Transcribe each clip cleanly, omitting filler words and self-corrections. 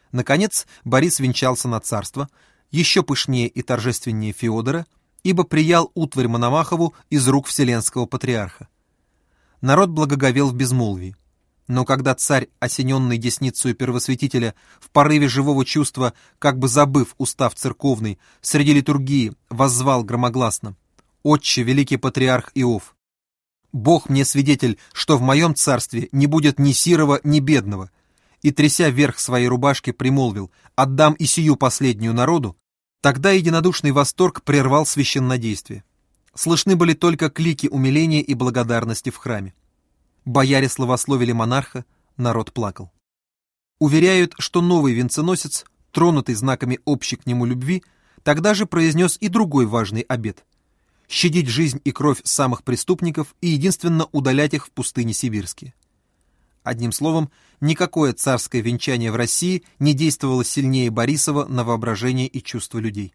Наконец, Борис венчался на царство, еще пышнее и торжественнее Феодора, ибо приял утварь Мономахову из рук вселенского патриарха. Народ благоговел в безмолвии. Но когда царь, осененный десницею первосвятителя, в порыве живого чувства, как бы забыв устав церковный, среди литургии воззвал громогласно: «Отче, великий патриарх Иов! Бог мне свидетель, что в моем царстве не будет ни сирого, ни бедного», и, тряся верх своей рубашки, примолвил: «Отдам и сию последнюю народу», тогда единодушный восторг прервал священнодействие. Слышны были только клики умиления и благодарности в храме. Бояре славословили монарха, народ плакал. Уверяют, что новый венценосец, тронутый знаками общей к нему любви, тогда же произнес и другой важный обет — щадить жизнь и кровь самых преступников и единственно удалять их в пустыне сибирские. Одним словом, никакое царское венчание в России не действовало сильнее Борисова на воображение и чувства людей.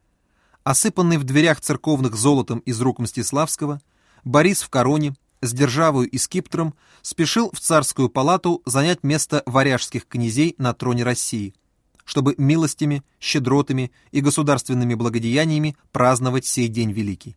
Осыпанный в дверях церковных золотом из рук Мстиславского, Борис в короне, с державою и скипетром, спешил в царскую палату занять место варяжских князей на троне России, чтобы милостями, щедротами и государственными благодеяниями праздновать сей день великий.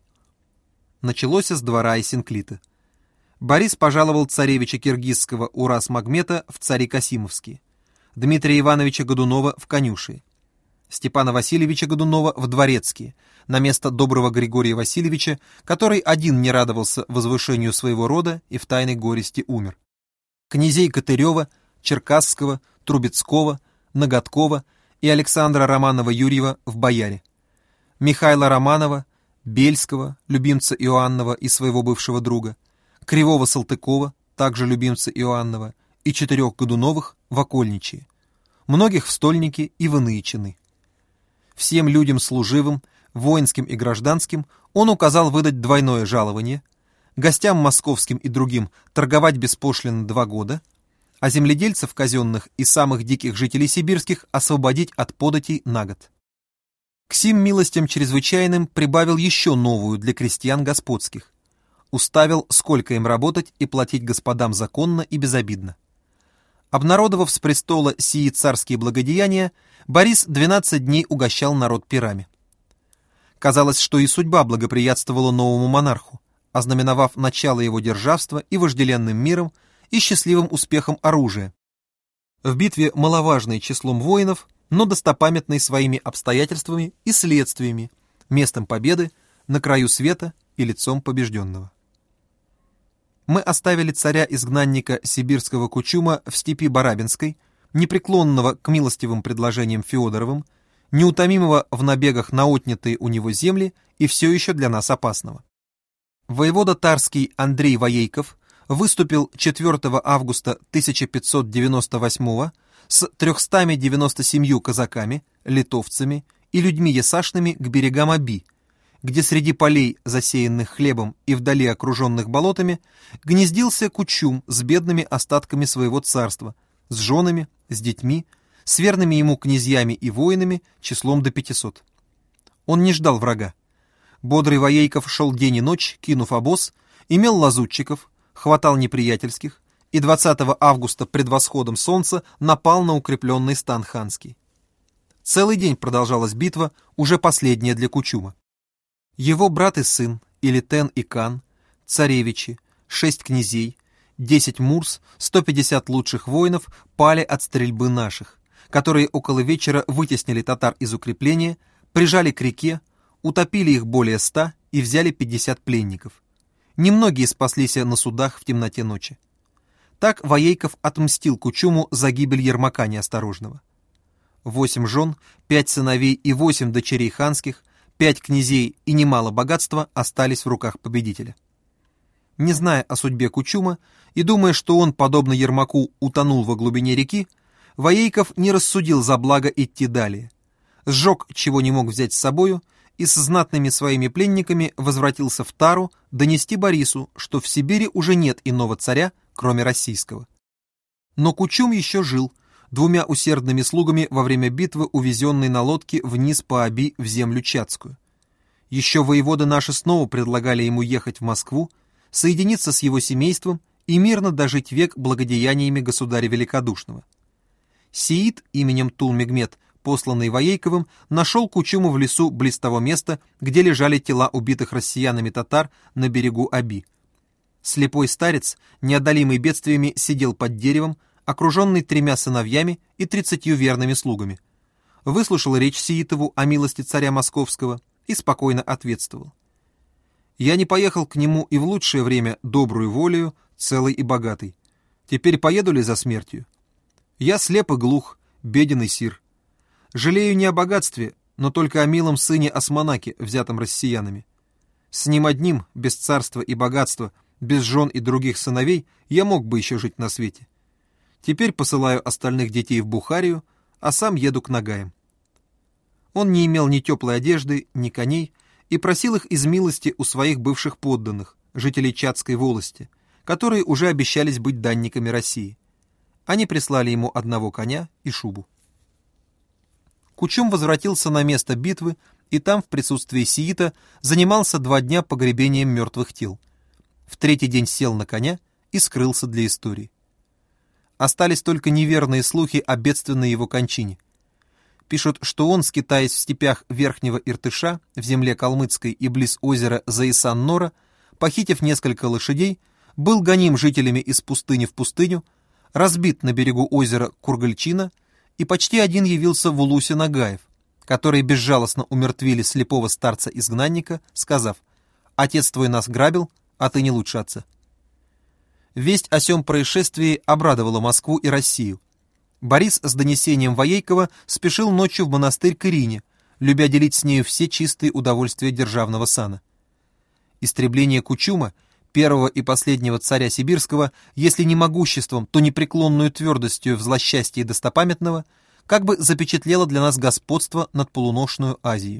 Началось с двора Исенклита. Борис пожаловал царевича киргизского Урас-Магмета в цари Касимовские, Дмитрия Ивановича Годунова в конюшии, Степана Васильевича Годунова в дворецкие, на место доброго Григория Васильевича, который один не радовался возвышению своего рода и в тайной горести умер. Князей Катырева, Черкасского, Трубецкого, Ноготкова и Александра Романова-Юрьева в бояре, Михаила Романова, Бельского, любимца Иоаннова и своего бывшего друга, Кривого-Салтыкова, также любимца Иоаннова, и 4 Годуновых в окольничьи, многих в стольники и в иные чины. Всем людям служивым, воинским и гражданским, он указал выдать двойное жалование, гостям московским и другим торговать беспошлино 2 года, а земледельцев казенных и самых диких жителей сибирских освободить от податей на год. К сим милостям чрезвычайным прибавил еще новую для крестьян господских. Уставил, сколько им работать и платить господам законно и безобидно. Обнародовав с престола сии царские благодеяния, Борис 12 дней угощал народ пирами. Казалось, что и судьба благоприятствовала новому монарху, ознаменовав начало его державства и вожделенным миром, и счастливым успехом оружия. В битве маловажной числом воинов, но достопамятной своими обстоятельствами и следствиями, местом победы, на краю света и лицом побежденного. Мы оставили царя-изгнанника сибирского Кучума в степи Барабинской, непреклонного к милостивым предложениям Феодоровым, неутомимого в набегах на отнятые у него земли и все еще для нас опасного. Воевода Тарский Андрей Воейков выступил 4 августа 1598 с 397 казаками, литовцами и людьми ясашными к берегам Оби, где среди полей, засеянных хлебом и вдали окруженных болотами, гнездился Кучум с бедными остатками своего царства, с женами, с детьми, с верными ему князьями и воинами числом до 500. Он не ждал врага. Бодрый Воейков шел день и ночь, кинув обоз, имел лазутчиков, хватал неприятельских, и 20 августа пред восходом солнца напал на укрепленный стан ханский. Целый день продолжалась битва, уже последняя для Кучума. Его брат и сын, Илитен и Кан, царевичи, 6 князей, 10 мурс, 150 лучших воинов пали от стрельбы наших, которые около вечера вытеснили татар из укрепления, прижали к реке, утопили их более 100 и взяли 50 пленников. Немногие спаслись на судах в темноте ночи. Так Воейков отмстил Кучуму за гибель Ермака Неосторожного. 8 жен, 5 сыновей и 8 дочерей ханских, 5 князей и немало богатства остались в руках победителя. Не зная о судьбе Кучума и думая, что он, подобно Ермаку, утонул во глубине реки, Воейков не рассудил за благо идти далее. Сжег, чего не мог взять с собою, и с знатными своими пленниками возвратился в Тару донести Борису, что в Сибири уже нет иного царя, кроме российского. Но Кучум еще жил, 2 усердными слугами во время битвы, увезенной на лодке вниз по Оби в землю Чатскую. Еще воеводы наши снова предлагали ему ехать в Москву, соединиться с его семейством и мирно дожить век благодеяниями государя великодушного. Сеид именем Тул-Мегмет, посланный Воейковым, нашел Кучуму в лесу близ того места, где лежали тела убитых россиянами татар на берегу Аби. Слепой старец, неодолимый бедствиями, сидел под деревом, окруженный 3 сыновьями и 30 верными слугами. Выслушал речь Сеитову о милости царя Московского и спокойно ответствовал: «Я не поехал к нему и в лучшее время добрую волею, целый и богатый. Теперь поеду ли за смертью? Я слеп и глух, беден и сир. Жалею не о богатстве, но только о милом сыне Османаке, взятом россиянами. С ним одним, без царства и богатства, без жен и других сыновей, я мог бы еще жить на свете. Теперь посылаю остальных детей в Бухарию, а сам еду к Нагаям». Он не имел ни теплой одежды, ни коней, и просил их из милости у своих бывших подданных, жителей Чадской волости, которые уже обещались быть данниками России. Они прислали ему 1 коня и шубу. Кучум возвратился на место битвы, и там, в присутствии Сеита, занимался 2 дня погребением мертвых тел. В 3-й день сел на коня и скрылся для истории. Остались только неверные слухи о бедственной его кончине. Пишут, что он, скитаясь в степях Верхнего Иртыша, в земле калмыцкой и близ озера Заисан-Нора, похитив несколько лошадей, был гоним жителями из пустыни в пустыню, разбит на берегу озера Кургальчина, и почти один явился в улусе Нагаев, которые безжалостно умертвили слепого старца-изгнанника, сказав: «Отец твой нас грабил, а ты не лучше отца». Весть о сём происшествии обрадовала Москву и Россию. Борис с донесением Воейкова спешил ночью в монастырь к Ирине, любя делить с нею все чистые удовольствия державного сана. Истребление Кучума, первого и последнего царя сибирского, если не могуществом, то непреклонную твердостью в злосчастье достопамятного, как бы запечатлело для нас господство над полуношную Азией.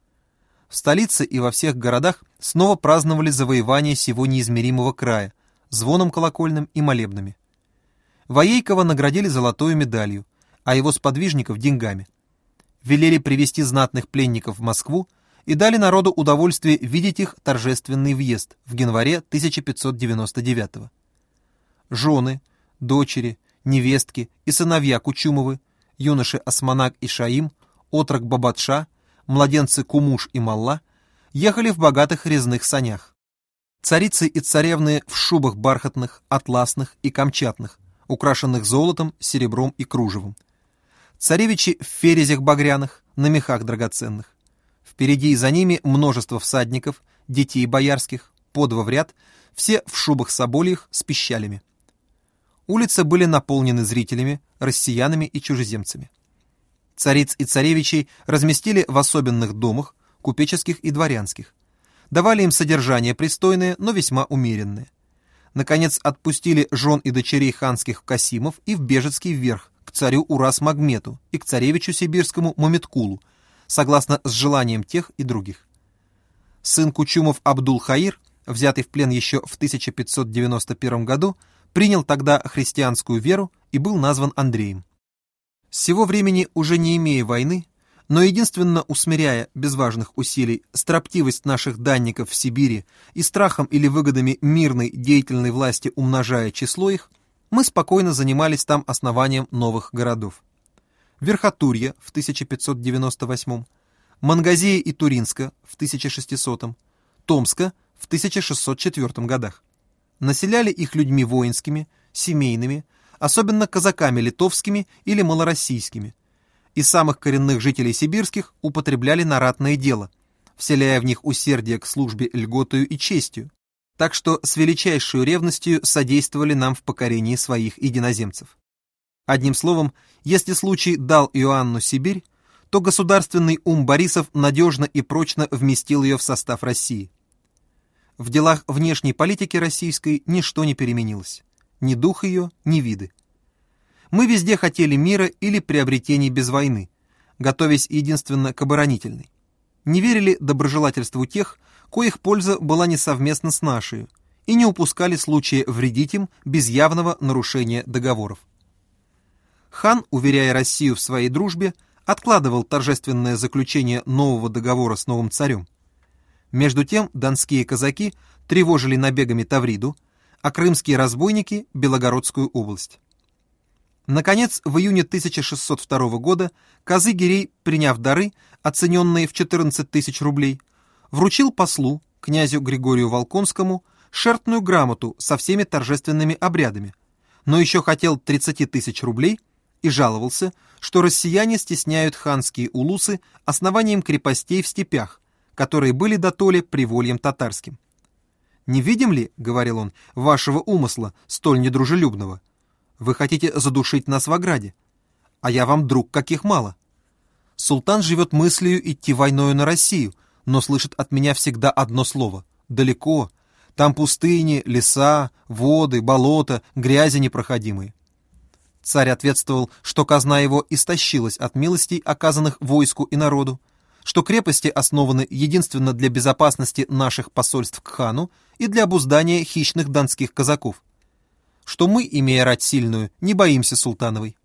В столице и во всех городах снова праздновали завоевание сего неизмеримого края, звоном колокольным и молебнами. Воейкова наградили золотой медалью, а его сподвижников — деньгами. Велели привести знатных пленников в Москву и дали народу удовольствие видеть их торжественный въезд в январе 1599-го. Жены, дочери, невестки и сыновья Кучумовы, юноши Османак и Шаим, отрок Бабатша, младенцы Кумуш и Малла ехали в богатых резных санях. Царицы и царевны в шубах бархатных, атласных и камчатных, украшенных золотом, серебром и кружевом. Царевичи в ферезях багряных, на мехах драгоценных. Впереди и за ними множество всадников, детей боярских, по 2 в ряд, все в шубах собольих с пищалями. Улицы были наполнены зрителями, россиянами и чужеземцами. Цариц и царевичей разместили в особенных домах, купеческих и дворянских. Давали им содержание пристойное, но весьма умеренное. Наконец, отпустили жен и дочерей ханских в Касимов и в Бежецкий Верх, к царю Урас-Магмету и к царевичу сибирскому Маметкулу, согласно с желанием тех и других. Сын Кучумов Абдул-Хаир, взятый в плен еще в 1591 году, принял тогда христианскую веру и был назван Андреем. С сего времени, уже не имея войны, но единственно усмиряя без важных усилий строптивость наших данников в Сибири и страхом или выгодами мирной деятельной власти умножая число их, мы спокойно занимались там основанием новых городов. Верхотурья в 1598, Мангазея и Туринска в 1600, Томска в 1604 годах. Населяли их людьми воинскими, семейными, особенно казаками литовскими или малороссийскими. И самых коренных жителей сибирских употребляли на ратное дело, вселяя в них усердие к службе льготою и честью, так что с величайшей ревностью содействовали нам в покорении своих единоземцев. Одним словом, если случай дал Иоанну Сибирь, то государственный ум Борисов надежно и прочно вместил ее в состав России. В делах внешней политики российской ничто не переменилось, ни дух ее, ни виды. Мы везде хотели мира или приобретений без войны, готовясь единственно к оборонительной. Не верили доброжелательству тех, коих польза была не совместна с нашей, и не упускали случая вредить им без явного нарушения договоров. Хан, уверяя Россию в своей дружбе, откладывал торжественное заключение нового договора с новым царем. Между тем донские казаки тревожили набегами Тавриду, а крымские разбойники – Белогородскую область. Наконец, в июне 1602 года Казы-Гирей, приняв дары, оцененные в 14 тысяч рублей, вручил послу, князю Григорию Волконскому, шертную грамоту со всеми торжественными обрядами, но еще хотел 30 тысяч рублей и жаловался, что россияне стесняют ханские улусы основанием крепостей в степях, которые были дотоле привольем татарским. «Не видим ли, — говорил он, — вашего умысла, столь недружелюбного? Вы хотите задушить нас в ограде, а я вам друг каких мало. Султан живет мыслью идти войною на Россию, но слышит от меня всегда одно слово — далеко. Там пустыни, леса, воды, болота, грязи непроходимые». Царь ответствовал, что казна его истощилась от милостей, оказанных войску и народу, что крепости основаны единственно для безопасности наших посольств к хану и для обуздания хищных донских казаков, что мы, имея рать сильную, не боимся султановой.